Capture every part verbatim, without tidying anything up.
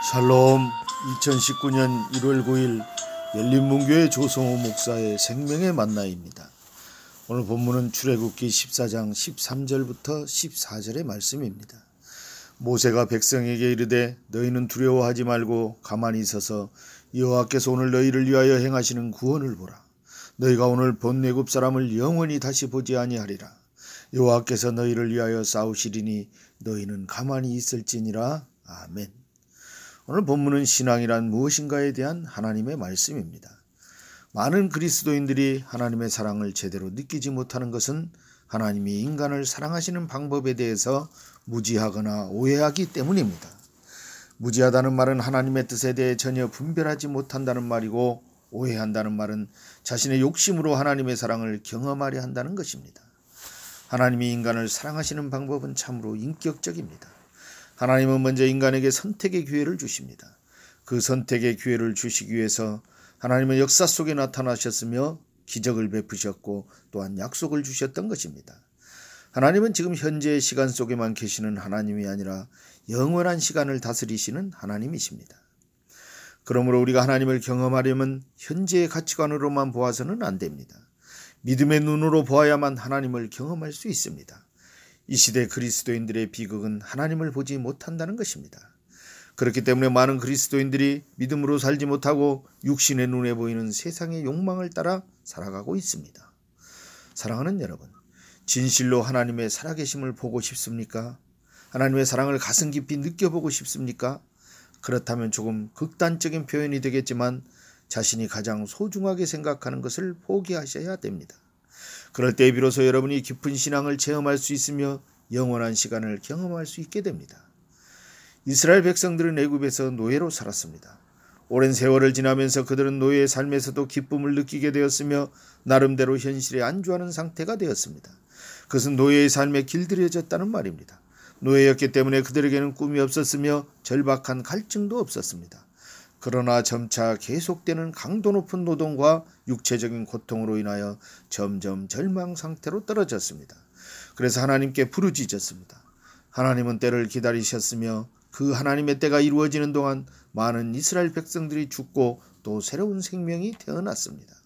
샬롬. 이천십구 년 일월 구일 열린문교회 조성호 목사의 생명의 만나입니다. 오늘 본문은 출애굽기 십사 장 십삼 절부터 십사 절의 말씀입니다. 모세가 백성에게 이르되 너희는 두려워하지 말고 가만히 있어서 여호와께서 오늘 너희를 위하여 행하시는 구원을 보라. 너희가 오늘 본 애굽 사람을 영원히 다시 보지 아니하리라. 여호와께서 너희를 위하여 싸우시리니 너희는 가만히 있을지니라. 아멘. 오늘 본문은 신앙이란 무엇인가에 대한 하나님의 말씀입니다. 많은 그리스도인들이 하나님의 사랑을 제대로 느끼지 못하는 것은 하나님이 인간을 사랑하시는 방법에 대해서 무지하거나 오해하기 때문입니다. 무지하다는 말은 하나님의 뜻에 대해 전혀 분별하지 못한다는 말이고, 오해한다는 말은 자신의 욕심으로 하나님의 사랑을 경험하려 한다는 것입니다. 하나님이 인간을 사랑하시는 방법은 참으로 인격적입니다. 하나님은 먼저 인간에게 선택의 기회를 주십니다. 그 선택의 기회를 주시기 위해서 하나님은 역사 속에 나타나셨으며 기적을 베푸셨고 또한 약속을 주셨던 것입니다. 하나님은 지금 현재의 시간 속에만 계시는 하나님이 아니라 영원한 시간을 다스리시는 하나님이십니다. 그러므로 우리가 하나님을 경험하려면 현재의 가치관으로만 보아서는 안 됩니다. 믿음의 눈으로 보아야만 하나님을 경험할 수 있습니다. 이 시대 그리스도인들의 비극은 하나님을 보지 못한다는 것입니다. 그렇기 때문에 많은 그리스도인들이 믿음으로 살지 못하고 육신의 눈에 보이는 세상의 욕망을 따라 살아가고 있습니다. 사랑하는 여러분, 진실로 하나님의 살아계심을 보고 싶습니까? 하나님의 사랑을 가슴 깊이 느껴보고 싶습니까? 그렇다면 조금 극단적인 표현이 되겠지만 자신이 가장 소중하게 생각하는 것을 포기하셔야 됩니다. 그럴 때 비로소 여러분이 깊은 신앙을 체험할 수 있으며 영원한 시간을 경험할 수 있게 됩니다. 이스라엘 백성들은 애굽에서 노예로 살았습니다. 오랜 세월을 지나면서 그들은 노예의 삶에서도 기쁨을 느끼게 되었으며 나름대로 현실에 안주하는 상태가 되었습니다. 그것은 노예의 삶에 길들여졌다는 말입니다. 노예였기 때문에 그들에게는 꿈이 없었으며 절박한 갈증도 없었습니다. 그러나 점차 계속되는 강도 높은 노동과 육체적인 고통으로 인하여 점점 절망 상태로 떨어졌습니다. 그래서 하나님께 부르짖었습니다. 하나님은 때를 기다리셨으며 그 하나님의 때가 이루어지는 동안 많은 이스라엘 백성들이 죽고 또 새로운 생명이 태어났습니다.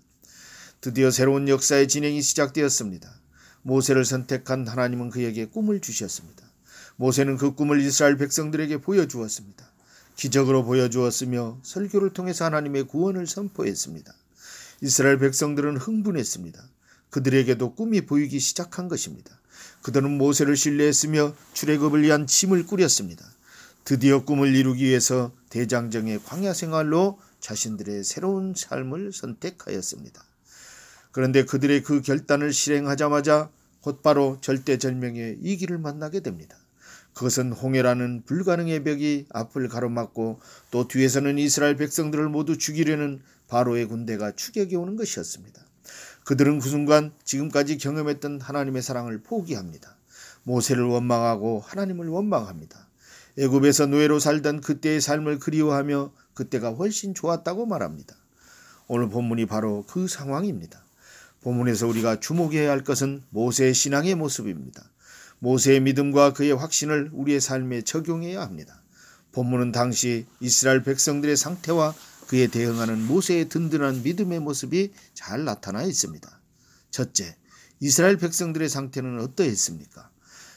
드디어 새로운 역사의 진행이 시작되었습니다. 모세를 선택한 하나님은 그에게 꿈을 주셨습니다. 모세는 그 꿈을 이스라엘 백성들에게 보여주었습니다. 기적으로 보여주었으며 설교를 통해서 하나님의 구원을 선포했습니다. 이스라엘 백성들은 흥분했습니다. 그들에게도 꿈이 보이기 시작한 것입니다. 그들은 모세를 신뢰했으며 출애굽을 위한 짐을 꾸렸습니다. 드디어 꿈을 이루기 위해서 대장정의 광야 생활로 자신들의 새로운 삶을 선택하였습니다. 그런데 그들의 그 결단을 실행하자마자 곧바로 절대절명의 위기를 만나게 됩니다. 그것은 홍해라는 불가능의 벽이 앞을 가로막고 또 뒤에서는 이스라엘 백성들을 모두 죽이려는 바로의 군대가 추격해 오는 것이었습니다. 그들은 그 순간 지금까지 경험했던 하나님의 사랑을 포기합니다. 모세를 원망하고 하나님을 원망합니다. 애굽에서 노예로 살던 그때의 삶을 그리워하며 그때가 훨씬 좋았다고 말합니다. 오늘 본문이 바로 그 상황입니다. 본문에서 우리가 주목해야 할 것은 모세의 신앙의 모습입니다. 모세의 믿음과 그의 확신을 우리의 삶에 적용해야 합니다. 본문은 당시 이스라엘 백성들의 상태와 그에 대응하는 모세의 든든한 믿음의 모습이 잘 나타나 있습니다. 첫째, 이스라엘 백성들의 상태는 어떠했습니까?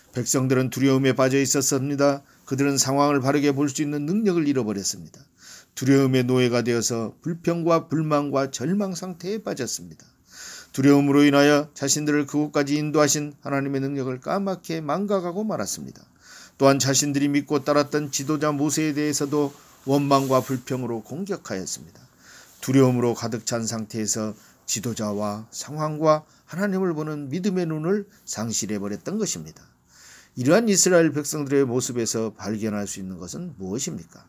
백성들은 두려움에 빠져 있었습니다. 그들은 상황을 바르게 볼 수 있는 능력을 잃어버렸습니다. 두려움의 노예가 되어서 불평과 불만과 절망 상태에 빠졌습니다. 두려움으로 인하여 자신들을 그곳까지 인도하신 하나님의 능력을 까맣게 망각하고 말았습니다. 또한 자신들이 믿고 따랐던 지도자 모세에 대해서도 원망과 불평으로 공격하였습니다. 두려움으로 가득 찬 상태에서 지도자와 상황과 하나님을 보는 믿음의 눈을 상실해버렸던 것입니다. 이러한 이스라엘 백성들의 모습에서 발견할 수 있는 것은 무엇입니까?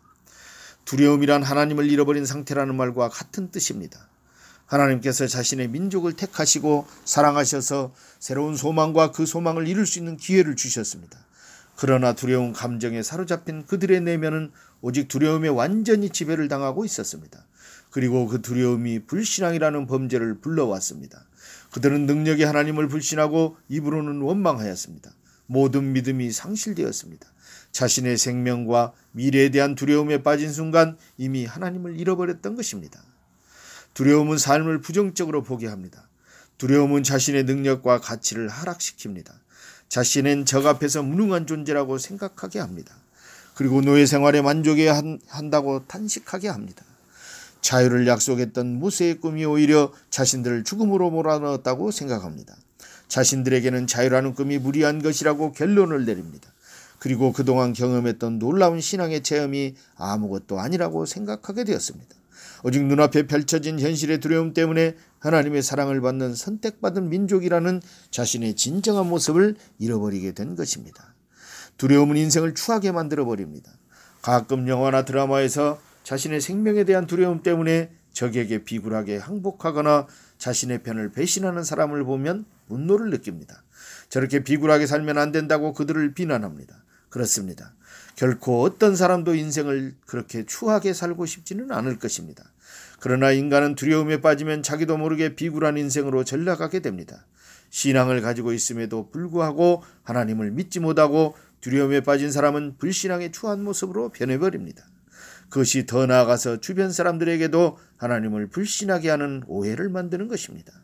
두려움이란 하나님을 잃어버린 상태라는 말과 같은 뜻입니다. 하나님께서 자신의 민족을 택하시고 사랑하셔서 새로운 소망과 그 소망을 이룰 수 있는 기회를 주셨습니다. 그러나 두려운 감정에 사로잡힌 그들의 내면은 오직 두려움에 완전히 지배를 당하고 있었습니다. 그리고 그 두려움이 불신앙이라는 범죄를 불러왔습니다. 그들은 능력의 하나님을 불신하고 입으로는 원망하였습니다. 모든 믿음이 상실되었습니다. 자신의 생명과 미래에 대한 두려움에 빠진 순간 이미 하나님을 잃어버렸던 것입니다. 두려움은 삶을 부정적으로 보게 합니다. 두려움은 자신의 능력과 가치를 하락시킵니다. 자신은 적 앞에서 무능한 존재라고 생각하게 합니다. 그리고 노예 생활에 만족해야 한다고 탄식하게 합니다. 자유를 약속했던 모세의 꿈이 오히려 자신들을 죽음으로 몰아넣었다고 생각합니다. 자신들에게는 자유라는 꿈이 무리한 것이라고 결론을 내립니다. 그리고 그동안 경험했던 놀라운 신앙의 체험이 아무것도 아니라고 생각하게 되었습니다. 오직 눈앞에 펼쳐진 현실의 두려움 때문에 하나님의 사랑을 받는 선택받은 민족이라는 자신의 진정한 모습을 잃어버리게 된 것입니다. 두려움은 인생을 추하게 만들어버립니다. 가끔 영화나 드라마에서 자신의 생명에 대한 두려움 때문에 적에게 비굴하게 항복하거나 자신의 편을 배신하는 사람을 보면 분노를 느낍니다. 저렇게 비굴하게 살면 안 된다고 그들을 비난합니다. 그렇습니다. 결코 어떤 사람도 인생을 그렇게 추하게 살고 싶지는 않을 것입니다. 그러나 인간은 두려움에 빠지면 자기도 모르게 비굴한 인생으로 전락하게 됩니다. 신앙을 가지고 있음에도 불구하고 하나님을 믿지 못하고 두려움에 빠진 사람은 불신앙의 추한 모습으로 변해버립니다. 그것이 더 나아가서 주변 사람들에게도 하나님을 불신하게 하는 오해를 만드는 것입니다.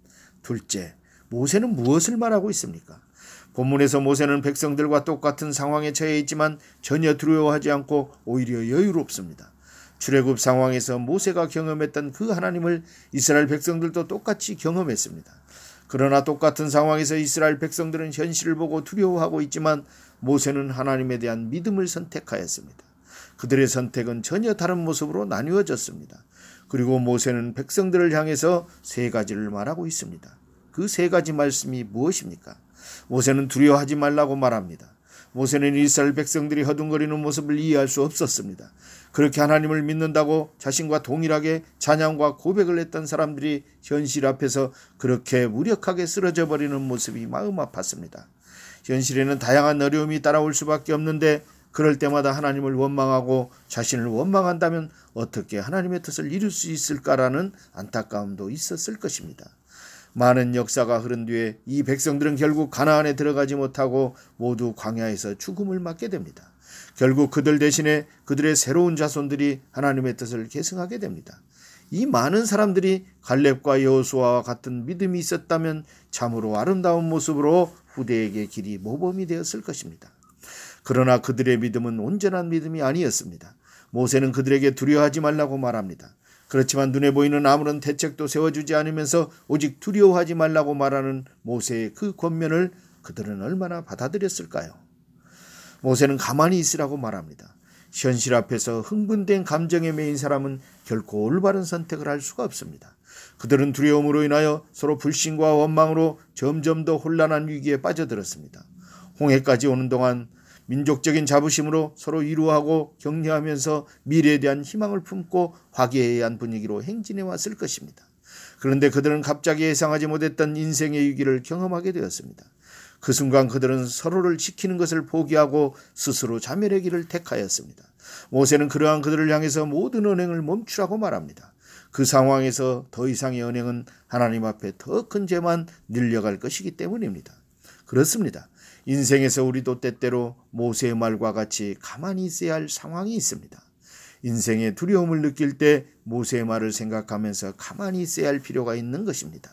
둘째, 모세는 무엇을 말하고 있습니까? 본문에서 모세는 백성들과 똑같은 상황에 처해 있지만 전혀 두려워하지 않고 오히려 여유롭습니다. 출애굽 상황에서 모세가 경험했던 그 하나님을 이스라엘 백성들도 똑같이 경험했습니다. 그러나 똑같은 상황에서 이스라엘 백성들은 현실을 보고 두려워하고 있지만 모세는 하나님에 대한 믿음을 선택하였습니다. 그들의 선택은 전혀 다른 모습으로 나뉘어졌습니다. 그리고 모세는 백성들을 향해서 세 가지를 말하고 있습니다. 그 세 가지 말씀이 무엇입니까? 모세는 두려워하지 말라고 말합니다. 모세는 이스라엘 백성들이 허둥거리는 모습을 이해할 수 없었습니다. 그렇게 하나님을 믿는다고 자신과 동일하게 찬양과 고백을 했던 사람들이 현실 앞에서 그렇게 무력하게 쓰러져 버리는 모습이 마음 아팠습니다. 현실에는 다양한 어려움이 따라올 수밖에 없는데 그럴 때마다 하나님을 원망하고 자신을 원망한다면 어떻게 하나님의 뜻을 이룰 수 있을까라는 안타까움도 있었을 것입니다. 많은 역사가 흐른 뒤에 이 백성들은 결국 가나안에 들어가지 못하고 모두 광야에서 죽음을 맞게 됩니다. 결국 그들 대신에 그들의 새로운 자손들이 하나님의 뜻을 계승하게 됩니다. 이 많은 사람들이 갈렙과 여호수아와 같은 믿음이 있었다면 참으로 아름다운 모습으로 후대에게 길이 모범이 되었을 것입니다. 그러나 그들의 믿음은 온전한 믿음이 아니었습니다. 모세는 그들에게 두려워하지 말라고 말합니다. 그렇지만 눈에 보이는 아무런 대책도 세워주지 않으면서 오직 두려워하지 말라고 말하는 모세의 그 권면을 그들은 얼마나 받아들였을까요? 모세는 가만히 있으라고 말합니다. 현실 앞에서 흥분된 감정에 매인 사람은 결코 올바른 선택을 할 수가 없습니다. 그들은 두려움으로 인하여 서로 불신과 원망으로 점점 더 혼란한 위기에 빠져들었습니다. 홍해까지 오는 동안 민족적인 자부심으로 서로 위로하고 격려하면서 미래에 대한 희망을 품고 화기애애한 분위기로 행진해 왔을 것입니다. 그런데 그들은 갑자기 예상하지 못했던 인생의 위기를 경험하게 되었습니다. 그 순간 그들은 서로를 지키는 것을 포기하고 스스로 자멸의 길을 택하였습니다. 모세는 그러한 그들을 향해서 모든 언행을 멈추라고 말합니다. 그 상황에서 더 이상의 언행은 하나님 앞에 더 큰 죄만 늘려갈 것이기 때문입니다. 그렇습니다. 인생에서 우리도 때때로 모세의 말과 같이 가만히 있어야 할 상황이 있습니다. 인생의 두려움을 느낄 때 모세의 말을 생각하면서 가만히 있어야 할 필요가 있는 것입니다.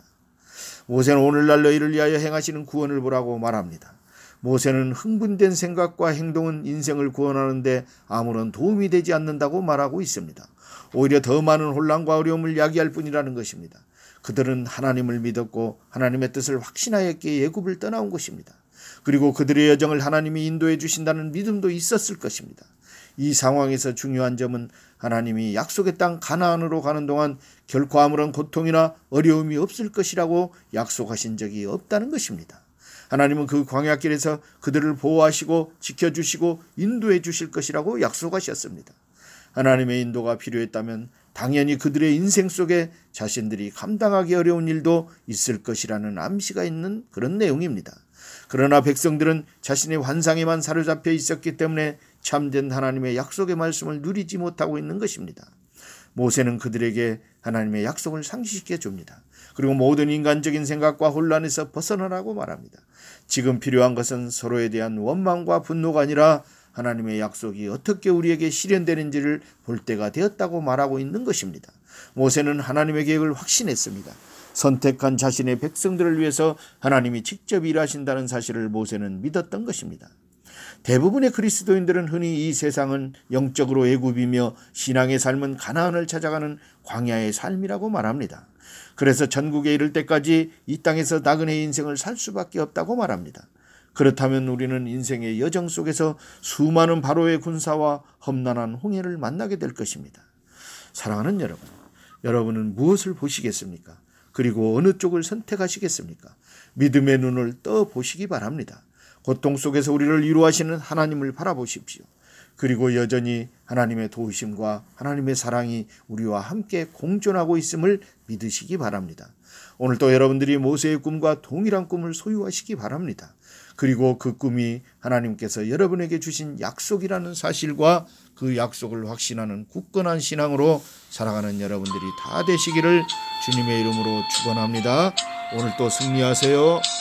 모세는 오늘날 너희를 위하여 행하시는 구원을 보라고 말합니다. 모세는 흥분된 생각과 행동은 인생을 구원하는데 아무런 도움이 되지 않는다고 말하고 있습니다. 오히려 더 많은 혼란과 어려움을 야기할 뿐이라는 것입니다. 그들은 하나님을 믿었고 하나님의 뜻을 확신하였기에 애굽을 떠나온 것입니다. 그리고 그들의 여정을 하나님이 인도해 주신다는 믿음도 있었을 것입니다. 이 상황에서 중요한 점은 하나님이 약속의 땅 가나안으로 가는 동안 결코 아무런 고통이나 어려움이 없을 것이라고 약속하신 적이 없다는 것입니다. 하나님은 그 광야길에서 그들을 보호하시고 지켜주시고 인도해 주실 것이라고 약속하셨습니다. 하나님의 인도가 필요했다면 당연히 그들의 인생 속에 자신들이 감당하기 어려운 일도 있을 것이라는 암시가 있는 그런 내용입니다. 그러나 백성들은 자신의 환상에만 사로잡혀 있었기 때문에 참된 하나님의 약속의 말씀을 누리지 못하고 있는 것입니다. 모세는 그들에게 하나님의 약속을 상기시켜 줍니다. 그리고 모든 인간적인 생각과 혼란에서 벗어나라고 말합니다. 지금 필요한 것은 서로에 대한 원망과 분노가 아니라 하나님의 약속이 어떻게 우리에게 실현되는지를 볼 때가 되었다고 말하고 있는 것입니다. 모세는 하나님의 계획을 확신했습니다. 선택한 자신의 백성들을 위해서 하나님이 직접 일하신다는 사실을 모세는 믿었던 것입니다. 대부분의 그리스도인들은 흔히 이 세상은 영적으로 애굽이며 신앙의 삶은 가나안을 찾아가는 광야의 삶이라고 말합니다. 그래서 전국에 이를 때까지 이 땅에서 나그네의 인생을 살 수밖에 없다고 말합니다. 그렇다면 우리는 인생의 여정 속에서 수많은 바로의 군사와 험난한 홍해를 만나게 될 것입니다. 사랑하는 여러분, 여러분은 무엇을 보시겠습니까? 그리고 어느 쪽을 선택하시겠습니까? 믿음의 눈을 떠 보시기 바랍니다. 고통 속에서 우리를 위로하시는 하나님을 바라보십시오. 그리고 여전히 하나님의 도우심과 하나님의 사랑이 우리와 함께 공존하고 있음을 믿으시기 바랍니다. 오늘도 여러분들이 모세의 꿈과 동일한 꿈을 소유하시기 바랍니다. 그리고 그 꿈이 하나님께서 여러분에게 주신 약속이라는 사실과 그 약속을 확신하는 굳건한 신앙으로 살아가는 여러분들이 다 되시기를 주님의 이름으로 축원합니다. 오늘도 승리하세요.